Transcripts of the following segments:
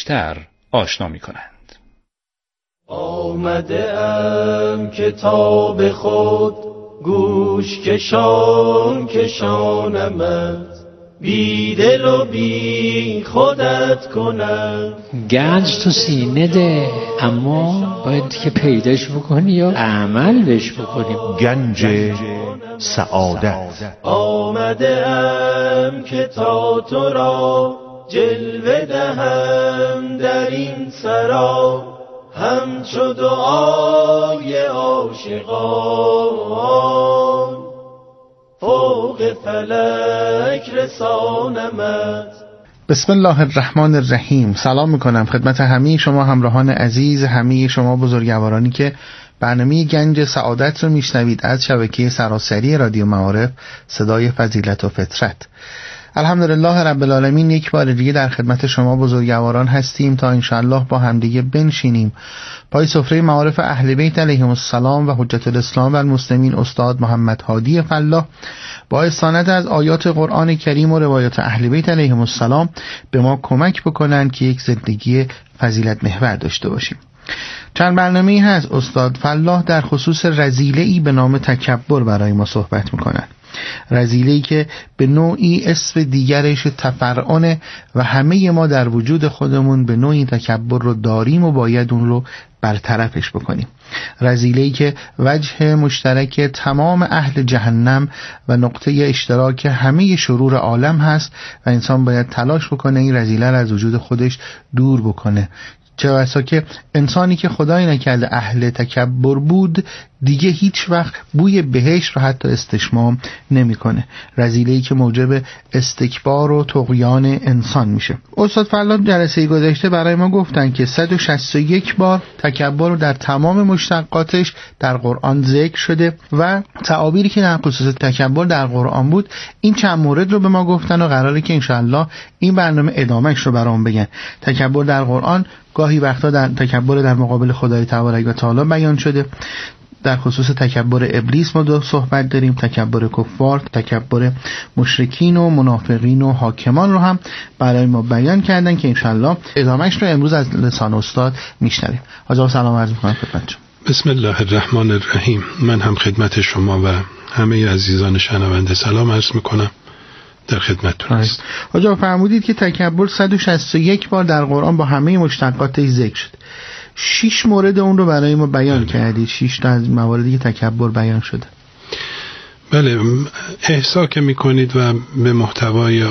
بیشتر آشنا می‌کنند. آمده ام کتاب خود گوش کشان کشانمت، بی دل و بی خودت کنم. گنج تو سینه ده، اما باید که پیداش بکنی یا عمل بهش بکنی. گنج سعادت. آمده ام که تا تو را جلوه دهم در این سرا، همچو دعای عاشقان فوق فلک رسانمت. بسم الله الرحمن الرحیم. سلام میکنم خدمت همه شما همراهان عزیز، همه شما بزرگوارانی که برنامه گنج سعادت رو میشنوید از شبکه سراسری رادیو معارف، صدای فضیلت و فطرت. الحمدلله رب العالمین، یک بار دیگه در خدمت شما بزرگواران هستیم تا انشاءالله با همدیگه بنشینیم پای سفره معارف اهل بیت علیهم السلام و حجت الاسلام و المسلمین استاد محمد هادی فلاح با استناد از آیات قرآن کریم و روایات اهل بیت علیهم السلام به ما کمک بکنن که یک زندگی فضیلت محور داشته باشیم. چند برنامه‌ای هست استاد فلاح در خصوص رذیله‌ای به نام تکبر برای ما صحبت میکنن. رذیله‌ای که به نوعی اسم دیگرش تفرعنه و همه ما در وجود خودمون به نوعی تکبر رو داریم و باید اون رو برطرفش بکنیم. رذیله‌ای که وجه مشترک تمام اهل جهنم و نقطه اشتراک همه شرور عالم هست و انسان باید تلاش بکنه این رذیله رو از وجود خودش دور بکنه. چه بسا که انسانی که خدای نکرده اهل تکبر بود دیگه هیچ وقت بوی بهشت رو حتی استشمام نمیکنه. رذیله‌ای که موجب استکبار و طغیان انسان میشه. استاد فلاح جلسه گذشته برای ما گفتن که 161 بار تکبر در تمام مشتقاتش در قرآن ذکر شده و تعابیری که در خصوص تکبر در قرآن بود این چند مورد رو به ما گفتن و قراره که انشاءالله این برنامه ادامهش رو برام بگن. تکبر در قرآن گاهی وقتا در تکبر در مقابل خدای تبارک و تعالی بیان شده. در خصوص تکبر ابلیس ما دو صحبت داریم، تکبر کفار، تکبر مشرکین و منافقین و حاکمان رو هم برای ما بیان کردن که انشالله ادامهش رو امروز از لسان استاد میشنویم. حاضر سلام عرض میکنم خدمتتون. بسم الله الرحمن الرحیم. من هم خدمت شما و همه عزیزان شنونده سلام عرض میکنم. در خدمتتون است. حاجا فرمودید که تکبر 161 بار در قرآن با همه مشتقاتش ذکر شد. 6 مورد اون رو برای ما بیان کردید. 6 تا از مواردی که تکبر بیان شده. بله، احسا که میکنید و به محتوای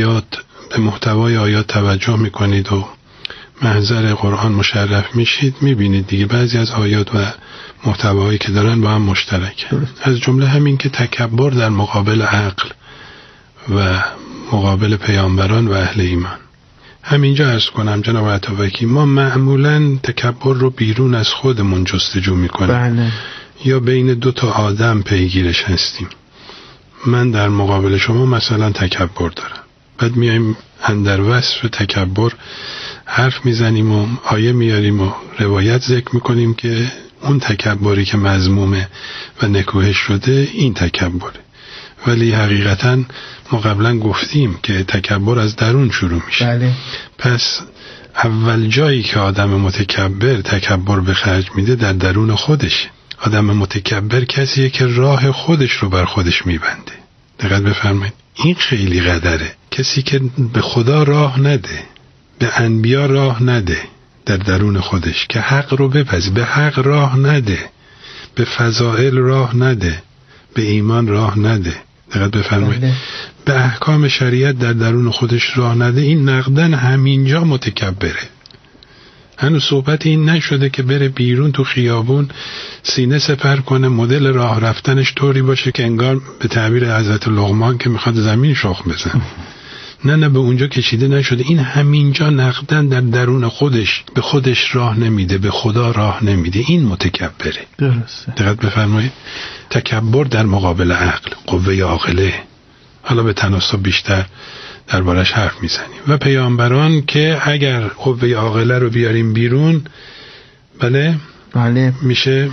آیات توجه میکنید و محضر قرآن مشرف میشید، میبینید دیگه بعضی از آیات و محتوایی که دارن با هم مشترک. از جمله همین که تکبر در مقابل عقل و مقابل پیامبران و اهل ایمان. همینجا عرض کنم جناب عطاوکی، ما معمولاً تکبر رو بیرون از خودمون جستجو میکنیم. بله. یا بین دو تا آدم پیگیرش هستیم. من در مقابل شما مثلا تکبر دارم، بعد میایم اندر وصف تکبر حرف میزنیم و آیه میاریم و روایت ذکر میکنیم که اون تکبری که مذمومه و نکوهش شده این تکبره. ولی حقیقتاً ما قبلا گفتیم که تکبر از درون شروع میشه. بله. پس اول جایی که آدم متکبر تکبر به خرج میده در درون خودشه. آدم متکبر کسیه که راه خودش رو بر خودش میبنده. دقت بفرمایید، این خیلی قدره. کسی که به خدا راه نده، به انبیا راه نده در درون خودش، که حق رو بپذیره، به حق راه نده، به فضائل راه نده، به ایمان راه نده. دقت بفرمایید، به احکام شریعت در درون خودش راه نده، این نقدن همینجا متکبره. هنوز صحبت این نشده که بره بیرون تو خیابون سینه سپر کنه، مدل راه رفتنش طوری باشه که انگار به تعبیر حضرت لقمان که میخواد زمین شخم بزن. نه به اونجا کشیده نشده. این همینجا نقدن در درون خودش به خودش راه نمیده، به خدا راه نمیده. این متکبره. درسته. دقت بفرمایید، تکبر در مقابل عقل، قوه عاقله. حالا به تناسب بیشتر دربارش حرف میزنیم. و پیامبران که اگر قوه عاقله رو بیاریم بیرون، بله میشه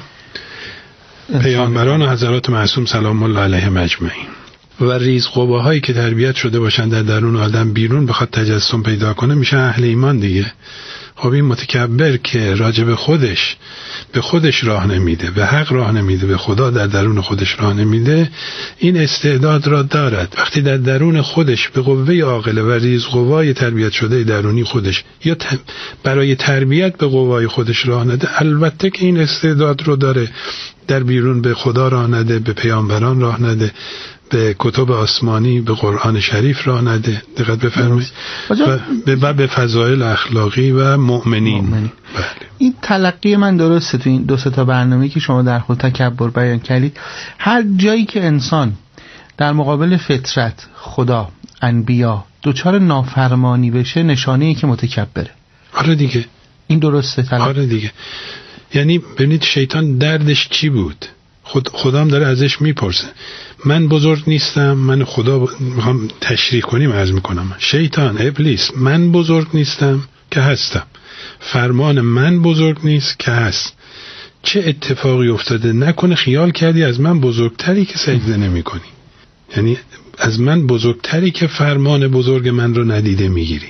پیامبران و حضرات معصوم سلام الله علیهم اجمعین. و ریز قوه هایی که تربیت شده باشن در درون آدم بیرون بخواد تجسم پیدا کنه، میشه اهل ایمان دیگه. خب این متکبر که راجع به خودش راه نمیده، به حق راه نمیده، به خدا در درون خودش راه نمیده، این استعداد را دارد وقتی در درون خودش به قوه عاقله و ریز قوای تربیت شده درونی خودش یا برای تربیت به قوای خودش راه نده، البته که این استعداد رو داره در بیرون به خدا راه نده، به پیامبران راه نده، به کتب آسمانی، به قرآن شریف راه نده. دقت بفرمایید. و به فضایل اخلاقی و مؤمنین. بله. این تلقی من درسته تو این 2-3 تا برنامه‌ای که شما در خود تکبر بیان کردید، هر جایی که انسان در مقابل فطرت، خدا، انبیا دچار نافرمانی بشه، نشانه‌ای که متکبره. آره دیگه. این درسته تلقی. آره دیگه. یعنی ببینید شیطان دردش چی بود؟ خدام داره ازش میپرسه. من بزرگ نیستم، من خدا میخوام تشریح کنیم عرض میکنم. شیطان، ابلیس، من بزرگ نیستم که هستم، فرمان من بزرگ نیست که هست. چه اتفاقی افتاده؟ نکنه خیال کردی از من بزرگتری که سجده نمی کنی، یعنی از من بزرگتری که فرمان بزرگ من رو ندیده میگیری.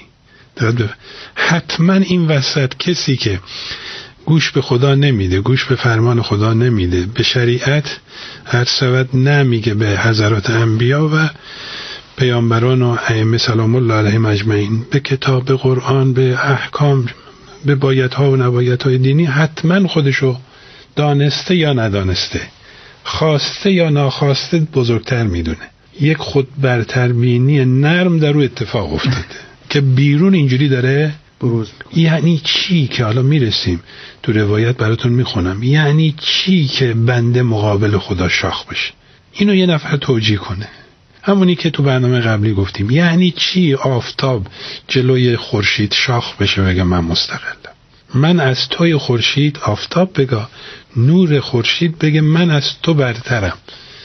حتما این وسط کسی که گوش به خدا نمیده، گوش به فرمان خدا نمیده، به شریعت هر سبت نمیگه، به حضرات انبیا و پیامبران و ائمه سلام الله علیهم اجمعین، به کتاب، به قرآن، به احکام، به بایدها و نبایدهای دینی، حتما خودشو دانسته یا ندانسته، خواسته یا ناخواسته بزرگتر میدونه. یک خود برتربینی نرم در او اتفاق افتاده که بیرون اینجوری داره بروز. یعنی چی که حالا میرسیم تو روایت براتون میخونم، یعنی چی که بنده مقابل خدا شاخ بشه؟ اینو یه نفر توجیه کنه. همونی که تو برنامه قبلی گفتیم، یعنی چی آفتاب جلوی خورشید شاخ بشه بگه من مستقلم؟ من از توی خورشید، آفتاب بگه، نور خورشید بگه من از تو برترم.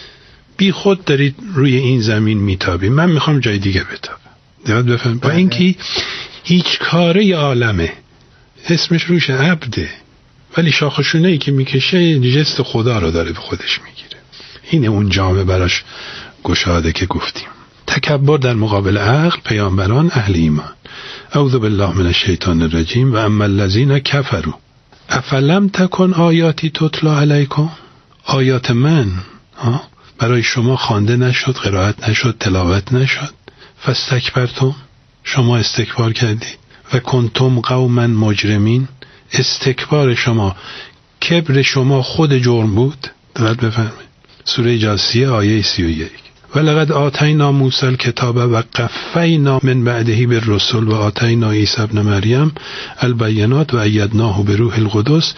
بی خود دارید روی این زمین میتابی، من میخوام جای دیگه بتابم. دقت بفهم. با اینکه هیچ کاره عالمه، اسمش روش عبده، ولی شاخشونه ای که میکشه جست خدا رو داره به خودش میگیره. اینه اون جامعه براش گشاده که گفتیم. تکبر در مقابل عقل، پیامبران، اهل ایمان. اعوذ بالله من الشیطان الرجیم. و اما الذین کفروا افلم تکن آیاتی تتلا علیکم، آیات من برای شما خوانده نشد، قرائت نشد، تلاوت نشد، فاستکبرتم، شما استکبار کردید، و کنتم قوما مجرمین، استکبار شما، کبر شما خود جرم بود. دقت بفرمایید. سوره جاثیه آیه 31. ولقد آتینا موسی الکتاب و قفینا من بعده بالرسل و آتینا عیسی ابن مریم البینات و ایدناه بروح القدس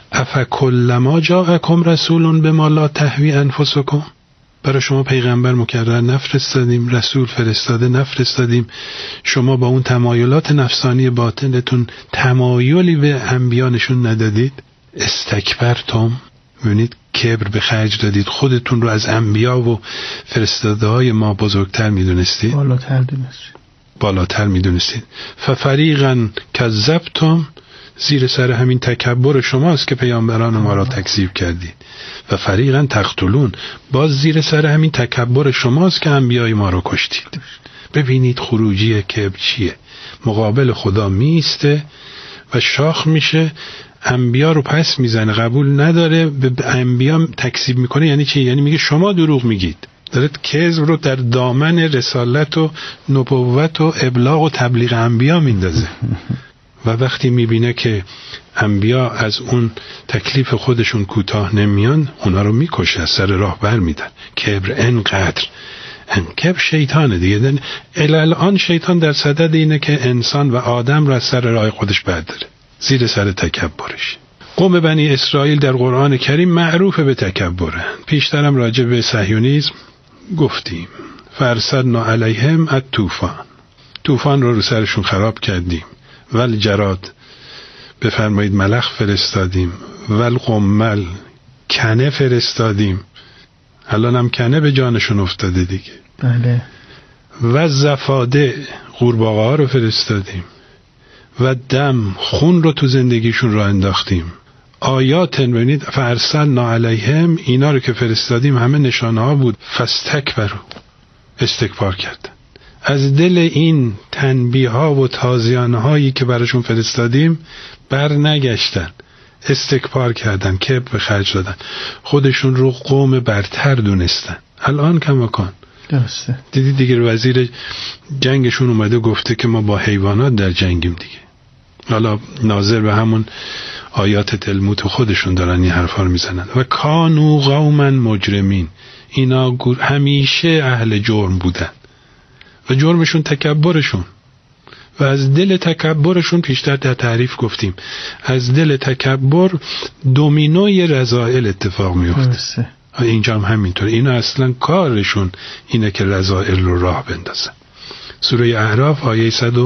افکلما جاءکم رسول بما لا تهوی انفسکم، برای شما پیغمبر مکرر نفرستادیم، رسول فرستاده نفرستادیم، شما با اون تمایلات نفسانی باطنتون تمایلی به انبیا نشون ندادید. استکبرتم، ببینید کبر به خرج دادید، خودتون رو از انبیا و فرستاده های ما بزرگتر میدونستید، بالاتر میدونستید. ففریقا کذبتم، زیر سر همین تکبر شماست که پیامبران ما را تکذیب کردید. و فریقا تقتلون، باز زیر سر همین تکبر شماست که انبیای ما رو کشتید. ببینید خروجی کبر چیه؟ مقابل خدا میسته و شاخ میشه، انبیا رو پس میزنه، قبول نداره، به انبیا تکذیب میکنه. یعنی چی؟ یعنی میگه شما دروغ میگید، دارد کذب رو در دامن رسالت و نبوت و ابلاغ و تبلیغ انبیا میندازه. و وقتی میبینه که انبیا از اون تکلیف خودشون کوتاه نمیان، اونا رو میکشه، از سر راه بر میدن. کبر انقدر، کبر شیطانه دیگه. الان شیطان در صدد اینه که انسان و آدم رو از سر راه خودش برداره، زیر سر تکبرش. قوم بنی اسرائیل در قرآن کریم معروف به تکبرن. پیشترم راجع به صهیونیسم گفتیم. فارسلنا علیهم الطوفان، طوفان رو سرشون خراب کردیم. والجراد، بفرمایید ملخ فرستادیم. والقمل، کنه فرستادیم. الان هم کنه به جانشون افتاده دیگه. بله. و زفاده، قورباغه ها رو فرستادیم. و دم، خون رو تو زندگیشون رو انداختیم. آیات، ببینید فارسلنا علیهم، اینا رو که فرستادیم همه نشانه ها بود. فاستکبروا، استکبار کردن. از دل این تنبیه ها و تازیانه هایی که براشون فرستادیم بر نگشتن، استکبار کردن، کبر به خرج دادن، خودشون رو قوم برتر دونستن. الان کماکان درسته. دیدی دیگه وزیر جنگشون اومده گفته که ما با حیوانات در جنگیم دیگه. حالا ناظر به همون آیات تلمود خودشون دارن این حرفا رو میزنن. و کانو قوما مجرمین، اینا همیشه اهل جرم بودن و جرمشون تکبرشون، و از دل تکبرشون پیشتر در تعریف گفتیم از دل تکبر دومینوی رذائل اتفاق میفته. اینجا هم همینطور. اینا اصلا کارشون اینه که رذائل رو راه بندازن. سوره اعراف آیه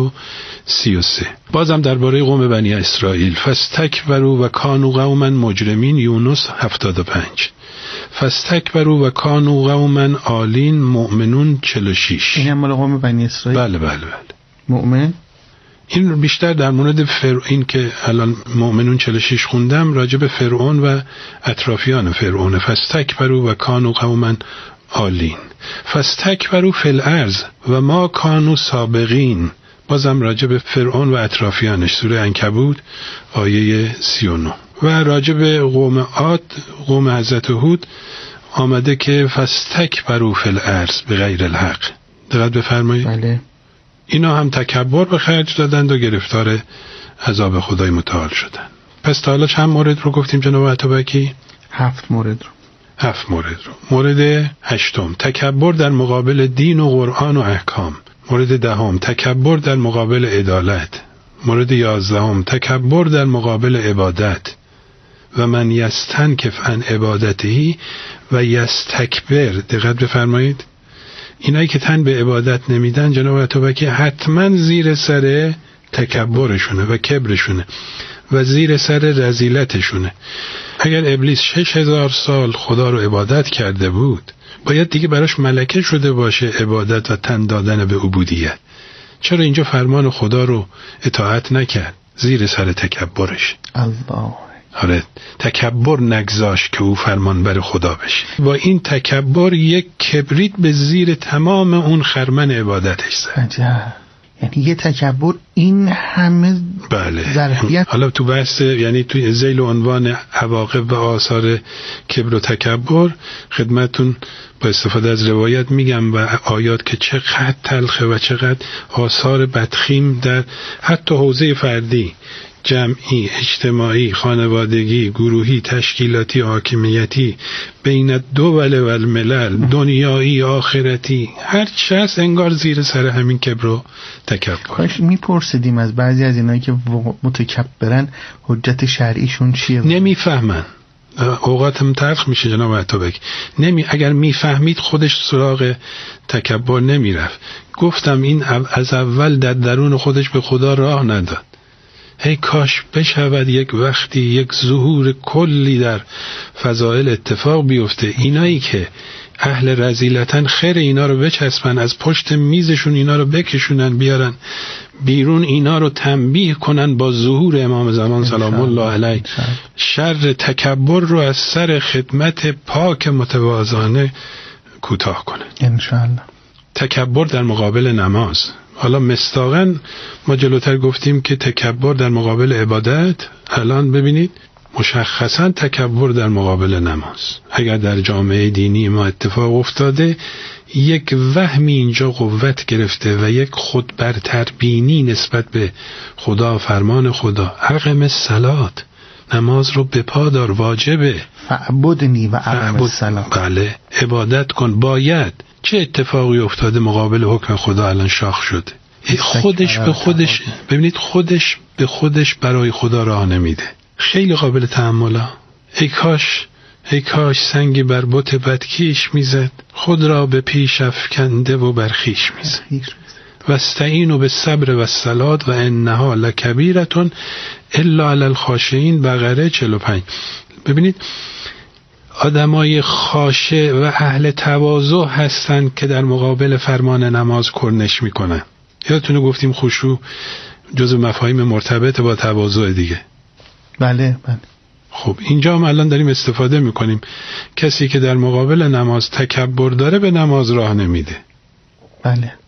133. بازم درباره قوم بنی اسرائیل، فاستکبروا و کانوا قوما مجرمین، یونس 75. فاستکبروا و کانوا قوما عالین، مؤمنون 46. این هم مال قوم بنی اسرائیل؟ بله بله بله. مؤمن؟ این بیشتر در مورد این که الان مؤمنون 46 خوندم راجع به فرعون و اطرافیان فرعون. فاستکبروا و کانوا قوما عالین، فاستکبروا فی الارض و ما کانوا سابقین، بازم راجع به فرعون و اطرافیانش، سوره عنکبوت آیه 39. و راجع به قوم عاد، قوم حضرت هود آمده که فاستکبروا فی الارض بغیر الحق. دقت بفرمایید. بله. اینا هم تکبر به خرج دادند و گرفتار عذاب خدای متعال شدند. پس تا حالا چند مورد رو گفتیم جناب عطابکی؟ 7 مورد رو. 7 مورد رو. مورد 8، تکبر در مقابل دین و قرآن و احکام. مورد 10، تکبر در مقابل عدالت. مورد 11، تکبر در مقابل عبادت. و من یستنکف عن عبادته و یستکبر. دقت بفرمایید. اینایی که تن به عبادت نمیدن جناب عطابکی حتما زیر سر تکبرشونه و کبرشونه و زیر سر رذیلتشونه. اگر ابلیس 6000 سال خدا رو عبادت کرده بود باید دیگه براش ملکه شده باشه عبادت و تن دادن به عبودیت. چرا اینجا فرمان خدا رو اطاعت نکرد؟ زیر سر تکبرش. الله. آره، تکبر نگذاش که او فرمان بر خدا بشه. با این تکبر یک کبریت به زیر تمام اون خرمن عبادتش زد. عجب. یعنی یه تکبر این همه بله. ظرفیت. حالا تو بحث، یعنی تو ذیل عنوان عواقب و آثار کبر و تکبر خدمتون با استفاده از روایت میگم و آیات که چقدر تلخه و چقدر آثار بدخیم در حتی حوزه فردی، جمعی، اجتماعی، خانوادگی، گروهی، تشکیلاتی، حاکمیتی، بین دول و الملل، دنیایی، آخرتی، هر چه هست انگار زیر سر همین کبر و تکبر. کاش میپرسیدیم از بعضی از اینایی که متکبرن حجت شرعیشون چیه؟ نمیفهمن. اوقاتم تلخ میشه جناب عطابک. اگر میفهمید خودش سراغ تکبر نمیرفت. گفتم این از اول در درون خودش به خدا راه نداد. هی کاش بشود یک وقتی یک ظهور کلی در فضائل اتفاق بیفته، اینایی که اهل رذیلتن خیر اینا رو بچسبن، از پشت میزشون اینا رو بکشونن بیارن بیرون، اینا رو تنبیه کنن با ظهور امام زمان سلام الله علیه، شر تکبر رو از سر خدمت پاک متواضعانه کوتاه کنن انشاءالله. تکبر در مقابل نماز. حالا مستاقاً ما جلوتر گفتیم که تکبر در مقابل عبادت، الان ببینید مشخصاً تکبر در مقابل نماز. اگر در جامعه دینی ما اتفاق افتاده یک وهمی اینجا قوت گرفته و یک خود برتربینی نسبت به خدا، فرمان خدا، اقم الصلاة، نماز رو به پا دار، واجبه، فعبدنی و اقم الصلاة، بله عبادت کن. باید چه اتفاقی افتاده مقابل حکم خدا الان شاخ شده؟ خودش به خودش، ببینید خودش به خودش برای خدا راه نمیده. خیلی قابل تأمله. ای کاش سنگی بر بت بدکیش میزد، خود را به پیش افکنده و برخیش میزد. و استعینوا بالصبر و الصلاة و انها لکبیرة الا علی الخاشعین، بقره 45. ببینید آدمای خاشع و اهل تواضع هستن که در مقابل فرمان نماز کرنش میکنن. یادتونه گفتیم خشوع جزو مفاهیم مرتبط با تواضع دیگه. بله بله. خب اینجا هم الان داریم استفاده میکنیم. کسی که در مقابل نماز تکبر داره به نماز راه نمیده. بله.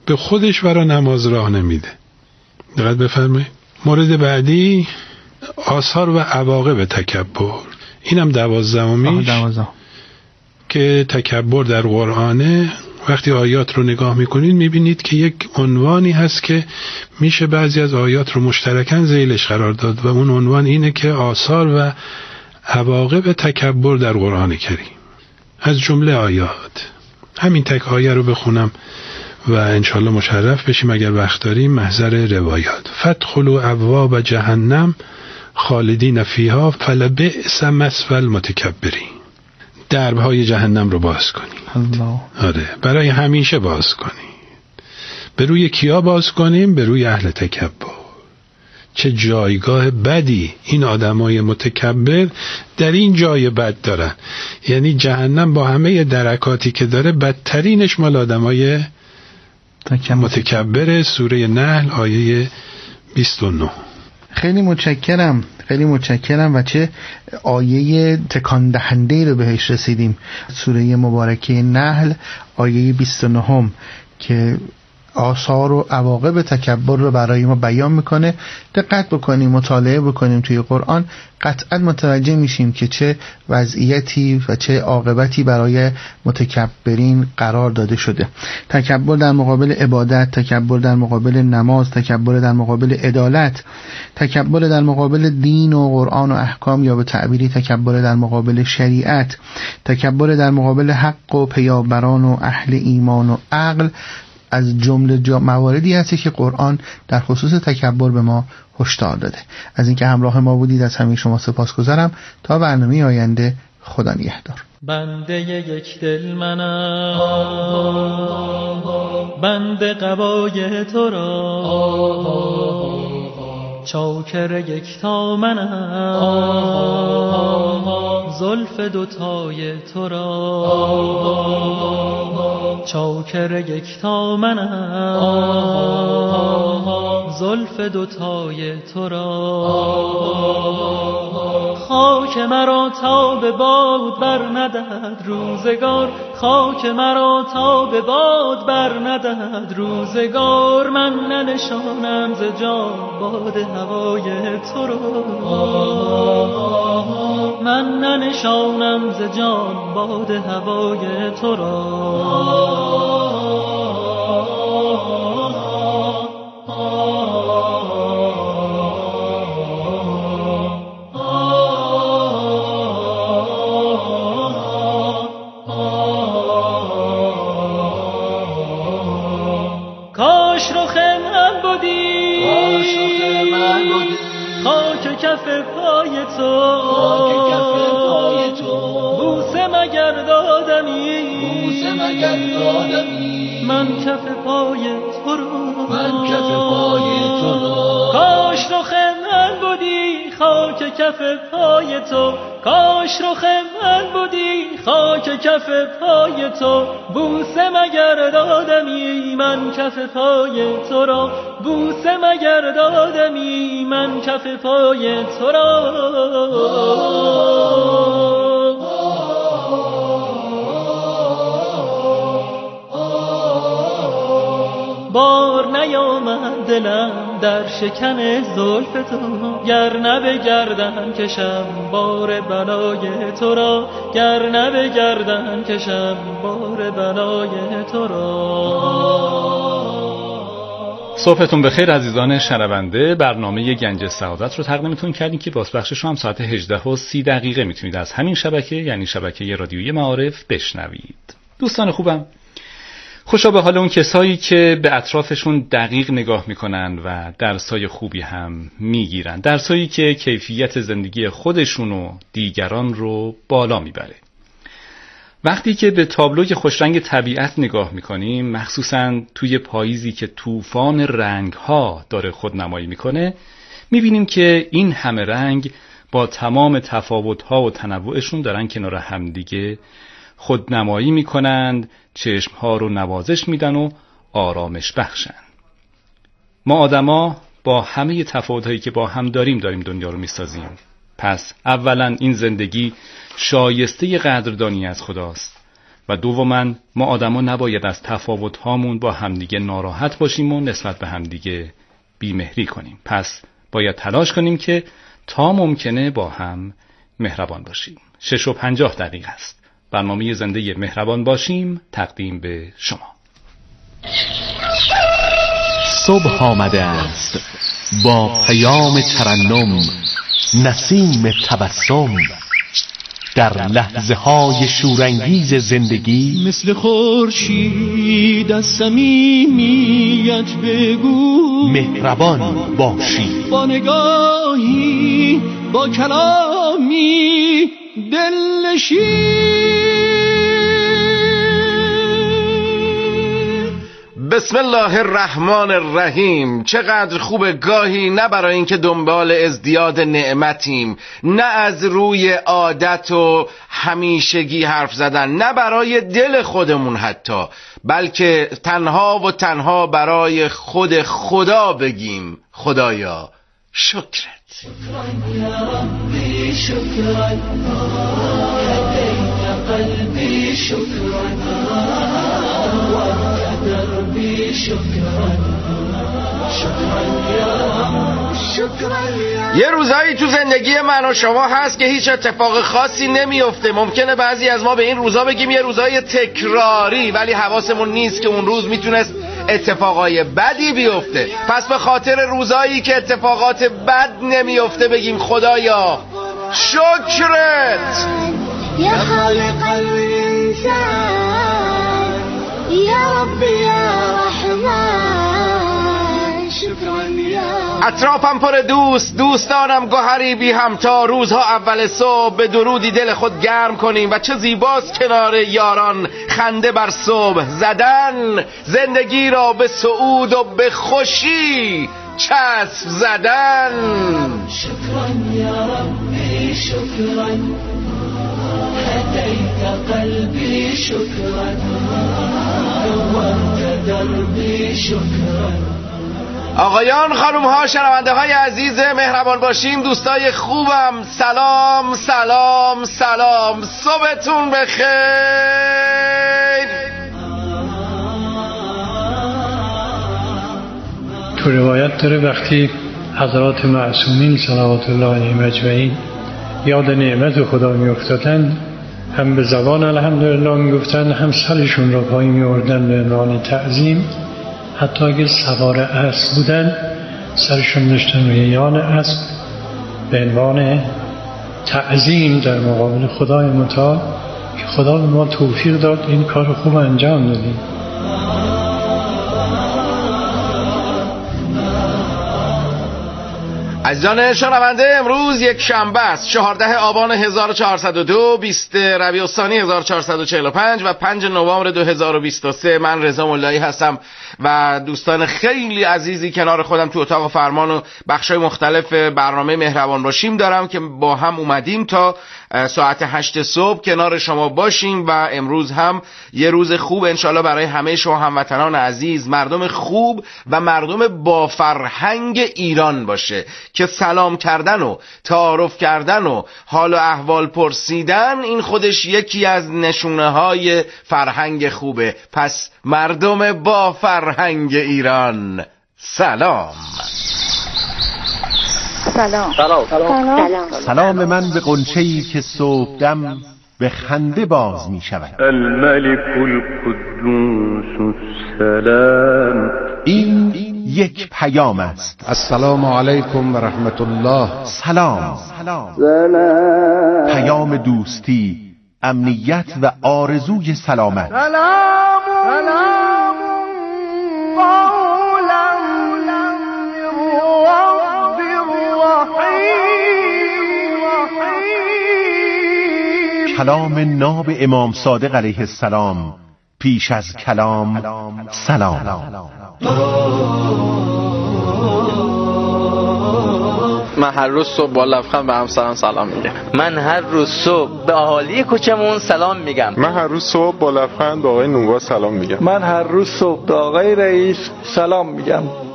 به خودش برای نماز راه نمیده. دقت بفرمایید. مورد بعدی آثار و عواقب تکبر. اینم 12 که تکبر در قرآنه. وقتی آیات رو نگاه میکنید میبینید که یک عنوانی هست که میشه بعضی از آیات رو مشترکاً ذیلش قرار داد و اون عنوان اینه که آثار و عواقب تکبر در قرآن کریم. از جمله آیات همین تک آیه رو بخونم و انشالله مشرف بشیم اگر وقت داریم. محضر روایات: فادخلوا ابواب جهنم خالدین فیها فلبئس مثوی المتکبرین. دربهای جهنم رو باز کنید. آره، برای همیشه باز کنید. به روی کیا باز کنیم؟ به روی اهل تکبر. چه جایگاه بدی این آدمای متکبر در این جای بد دارن. یعنی جهنم با همه درکاتی که داره بدترینش مال آدمای متکبر. سوره نحل آیه 29. خیلی متشکرم و چه آیه تکان دهنده رو بهش رسیدیم. سوره مبارکه نحل آیه 29 که آثار و عواقب تکبر رو برای ما بیان میکنه. دقت بکنیم، مطالعه بکنیم توی قرآن، قطعا متوجه میشیم که چه وضعیتی و چه عاقبتی برای متکبرین قرار داده شده. تکبر در مقابل عبادت، تکبر در مقابل نماز، تکبر در مقابل عدالت، تکبر در مقابل دین و قرآن و احکام، یا به تعبیری تکبر در مقابل شریعت، تکبر در مقابل حق و پیامبران و اهل ایمان و عقل، از جمله مواردی هستی که قرآن در خصوص تکبر به ما هشدار داده. از اینکه همراه ما بودید از همه شما سپاسگزارم. تا برنامه آینده، خدا نگهدار. بنده یک دل منم، بنده قبای تو را، چاکر یکتا منم، زلف دوتای تو را، چاکر یکتا منم، زلف دوتای تو را. خاک مرا تا به باد بر ندهد روزگار، خاک مرا تا به باد بر ندهد روزگار، من ننشانم ز جان باد هوای تو را، من ننشانم ز جان باد هوای تو را. کف پای تو بوسه مگر دادمی، من کف پای تو رو، کاش رخ من بودی خاک کف پای تو، کاش رخ من بودی خاک کف پای تو، بوسه مگر دادمی من کف پای تو را، بوسه مگر دادمی من کف پای تو را. بار نیامد دلم در شکن زلف تو، گر نه به گردن کشم بار بلای تو را، گر نه به گردن کشم بار بلای تو را. صبحتون بخیر عزیزان شنونده. برنامه گنج سعادت رو تقدیمتون کردیم که بازپخشش هم ساعت 18:30 میتونید از همین شبکه، یعنی شبکه رادیویی معارف، بشنوید. دوستان خوبم، خوشا به حال اون کسایی که به اطرافشون دقیق نگاه میکنن و درسای خوبی هم میگیرن، درسایی که کیفیت زندگی خودشون و دیگران رو بالا میبره. وقتی که به تابلوی خوشرنگ طبیعت نگاه میکنیم، مخصوصاً توی پاییزی که طوفان رنگ‌ها داره خودنمایی میکنه، میبینیم که این همه رنگ با تمام تفاوت‌ها و تنوعشون دارن کنار همدیگه خودنمایی میکنند، چشمها رو نوازش میدن و آرامش بخشن. ما آدما با همه تفاوت‌هایی که با هم داریم دنیا رو میسازیم. پس اولا این زندگی شایسته قدردانی از خداست و دوما ما آدما نباید از تفاوت‌هامون با همدیگه ناراحت باشیم و نسبت به همدیگه بی‌مهری کنیم. پس باید تلاش کنیم که تا ممکنه با هم مهربان باشیم. 6:50 است. برنامه زنده مهربان باشیم تقدیم به شما. صبح آمده است با پیام ترنم، نسیم تبسم، در لحظه های شورانگیز زندگی مثل خورشید از صمیمیت بگو مهربان باشی. با نگاهی، با کلامی دلنشین. بسم الله الرحمن الرحیم. چقدر خوبه گاهی نه برای اینکه دنبال ازدیاد نعمتیم، نه از روی عادت و همیشگی حرف زدن، نه برای دل خودمون حتی، بلکه تنها و تنها برای خود خدا بگیم خدایا شکرت. شكرا يا ربي شكرا، هديت قلبي شكرا، نورت دربي شكرا، شكرا يا رب شكرا. یه روزایی تو زندگی من و شما هست که هیچ اتفاق خاصی نمیفته. ممکنه بعضی از ما به این روزا بگیم یه روزای تکراری، ولی حواسمون نیست که اون روز میتونست اتفاقای بدی بیفته. پس به خاطر روزایی که اتفاقات بد نمیفته بگیم خدایا شکرت. یا خالق الانسان، یا ربی یا رحمان، شکرا یا. اطرافم پر دوستانم گوهری بی همتا. روزها اول صبح به درودی دل خود گرم کنیم و چه زیباست کنار یاران خنده بر صبح زدن، زندگی را به صعود و به خوشی چسب زدن. شكرا يا ربي شكرا، هديت قلبي شكرا، نورت دربي شكرا. آقایان، خانوم‌ها، شنونده‌های عزیز مهربان باشیم، دوستای خوبم، سلام سلام سلام، صبحتون بخیر. تو روایت داره وقتی حضرات معصومین صلوات الله علیهم اجمعین یاد نعمت خدا می افتادن، هم به زبان الحمدلله می گفتن، هم سرشون را پایین می آوردن به عنوان تعظیم. حتی اگه سوار اسب بودن سرشون داشتن روی یان اسب به عنوان تعظیم در مقابل خدای متعال که خدا به ما توفیق داد این کار خوب انجام دادیم. عزیزان شنونده، امروز یک شنبه است، 14 آبان 1402، 20 ربیع الثانی 1445 و 5 نوامبر 2023. من رضا ملایی هستم و دوستان خیلی عزیزی کنار خودم تو اتاق فرمان و بخشای مختلف برنامه مهربان باشیم دارم که با هم اومدیم تا ساعت 8 صبح کنار شما باشیم و امروز هم یه روز خوب انشالله برای همه شما هموطنان عزیز، مردم خوب و مردم با فرهنگ ایران باشه که سلام کردن و تعارف کردن و حال و احوال پرسیدن این خودش یکی از نشونه های فرهنگ خوبه. پس مردم با فرهنگ ایران سلام. سلام من به غنچه‌ای که صبحدم به خنده باز می شود. الملك القدوس السلام. این یک پیام است. السلام علیکم و رحمت الله. سلام. پیام دوستی، امنیت و آرزوی سلامت. کلام ناب امام صادق علیه السلام. پیش از کلام سلام. من هر روز صبح با لبخند به همسرم سلام میگم. من هر روز صبح به اهالی کوچمون سلام میگم. من هر روز صبح با لبخند به آقای نونوا سلام میگم. من هر روز صبح به آقای رئیس سلام میگم.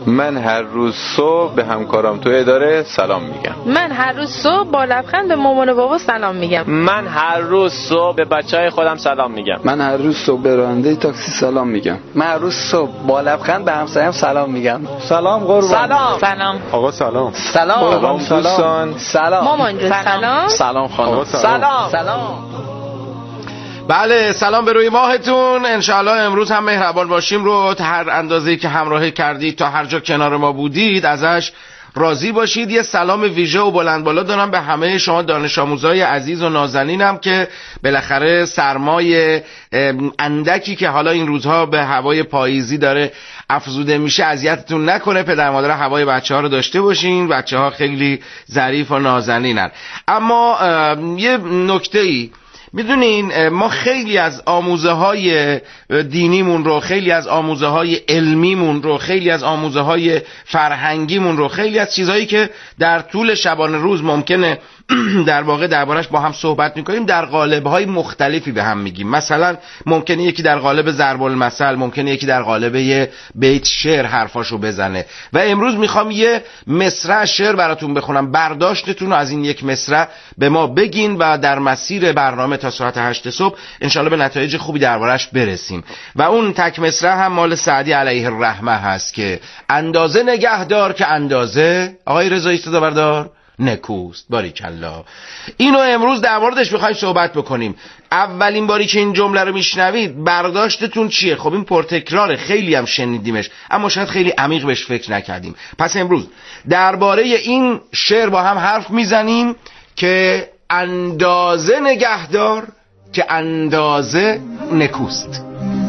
من هر روز صبح به همکارام تو اداره سلام میگم. من هر روز صبح با لبخند به مامان و بابا سلام میگم. من هر روز صبح به بچهای خودم سلام میگم. من هر روز صبح به راننده تاکسی سلام میگم. من هر روز صبح با لبخند به همسایم سلام میگم. سلام قربان. سلام. سلام. آقا سلام. سلام. دوستان. سلام. مامان جون سلام. سلام خانم. سلام. سلام. بله سلام به روی ماهتون. انشاءالله امروز هم مهربان باشیم رو هر اندازه‌ای که همراهی کردید تا هر جا کنار ما بودید ازش راضی باشید. یه سلام ویژه و بلند بالا دارم به همه شما دانش آموزای عزیز و نازنینم که بالاخره سرمای اندکی که حالا این روزها به هوای پاییزی داره افزوده میشه اذیتتون نکنه. پدر مادر هوای بچه‌ها رو داشته باشین، بچه‌ها خیلی ظریف و نازنینن. اما یه نکته‌ای میدونین، ما خیلی از آموزه های دینیمون رو، خیلی از آموزه های علمیمون رو، خیلی از آموزه های فرهنگیمون رو، خیلی از چیزهایی که در طول شبانه روز ممکنه در واقع دربارش با هم صحبت میکنیم در قالب‌های مختلفی به هم میگیم. مثلا ممکنه یکی در قالب ضرب المثل، ممکنه یکی در قالب یه بیت شعر حرفاشو بزنه. و امروز میخوام یه مصرع شعر براتون بخونم، برداشتتون رو از این یک مصرع به ما بگین و در مسیر برنامه تا ساعت 8 صبح انشالله به نتایج خوبی دربارش برسیم. و اون تک مصرع هم مال سعدی علیه الرحمه هست که اندازه نگهدار که اندازه آقای رضایی صدابردار نکوست. باریکلا. اینو امروز در موردش میخوایم صحبت بکنیم. اولین باری که این جمله رو میشنوید برداشتتون چیه؟ خب این پرتکراره، خیلی هم شنیدیمش اما شاید خیلی عمیق بهش فکر نکردیم. پس امروز درباره این شعر با هم حرف میزنیم که اندازه نگهدار که اندازه نکوست.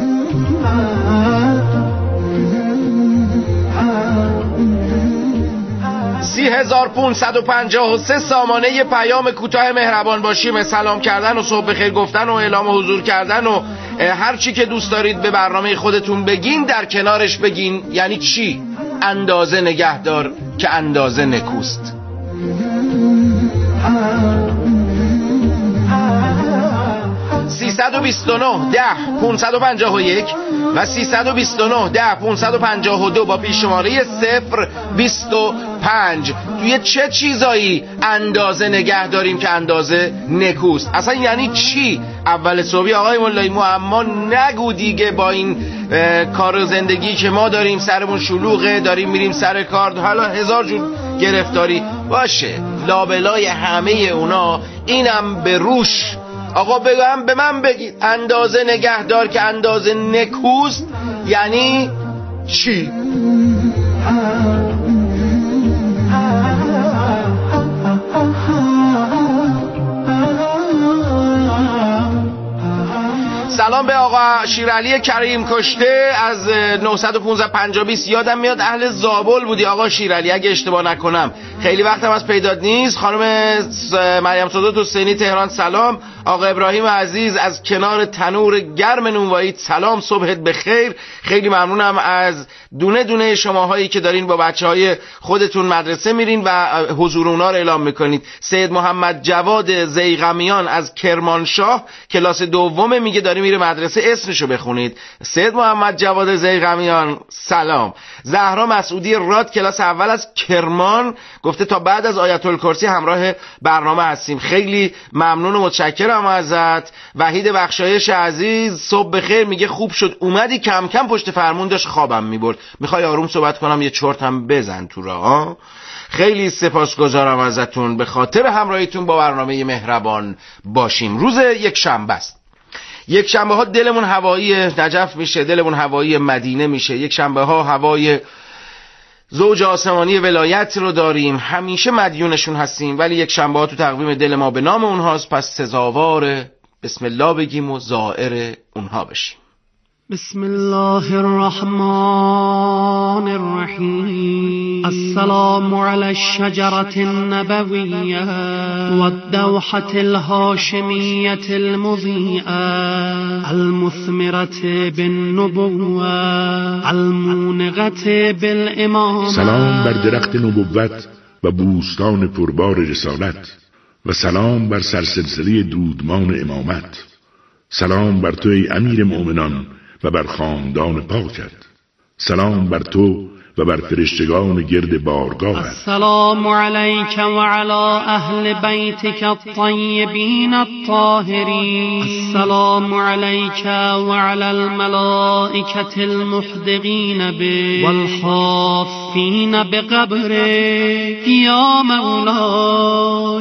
3553 سامانه پیام کوتاه مهربان باشیم، سلام کردن و صبح بخیر گفتن و اعلام حضور کردن و هر چی که دوست دارید به برنامه خودتون بگین در کنارش بگین یعنی چی اندازه نگهدار که اندازه نکوست. 329 10 551 و 329 10 552 با پیششماره 025 توی چه چیزایی اندازه نگه داریم که اندازه نکوست؟ اصلا یعنی چی؟ اول صبحی آقای مولایی معما نگو دیگه، با این کار زندگی که ما داریم سرمون شلوغه، داریم میریم سر کار، حالا هزار جور گرفتاری باشه، لابلای همه اونا اینم به روش. آقا بگم به من بگید اندازه نگهدار که اندازه نکوست یعنی چی؟ سلام به آقا شیرعلی کریم کشته از 915 5020. یادم میاد اهل زابل بودی آقا شیرعلی اگه اشتباه نکنم، خیلی وقتم از پیدات نیست. خانم مریم سادات حسینی تهران سلام. آقا ابراهیم عزیز از کنار تنور گرم نونوایی سلام، صبحت بخیر. خیلی ممنونم از دونه دونه شماهایی که دارین با بچهای خودتون مدرسه میرین و حضور اونا رو اعلام میکنید. سید محمد جواد زیغمیان از کرمانشاه کلاس دومه، میگه داره میره مدرسه، اسمشو بخونید. سید محمد جواد زیغمیان سلام. زهرا مسعودی راد کلاس اول از کرمان گفته تا بعد از آیت الکرسی همراه برنامه هستیم. خیلی ممنون و متشکرم ازت. وحید بخشایش عزیز صبح بخیر، میگه خوب شد اومدی، کم کم پشت فرمون داشت خوابم میبرد، میخوای آروم صحبت کنم یه چرت هم بزن تو راه. خیلی سپاسگزارم ازتون به خاطر همراهیتون با برنامه مهربان باشیم. روز یک شنبه است. یک شنبه ها دلمون هوایی نجف میشه، دلمون هوایی مدینه میشه. یک شنبه ها هوای زوج آسمانی ولایت رو داریم، همیشه مدیونشون هستیم، ولی یک شنبه ها تو تقویم دل ما به نام اونهاست، پس سزاوار بسم الله بگیم و زائر اونها بشیم. بسم الله الرحمن الرحیم. السلام علی الشجرة النبویة والدوحة الهاشمیة المضیئة المثمرة بالنبوة المونغة بالامامة. سلام بر درخت نبوت و بوستان پربار رسالت و سلام بر سرسلسله دودمان امامت. سلام بر تو ای امیر مؤمنان و بر خاندان پاکت. سلام بر تو و بر فرشتگان گرد بارگاهت. السلام علیک و علی اهل بیتک الطیبین الطاهرین. السلام علیک و علی الملائکة المحدقین به والحافین بقبرک یا مولا.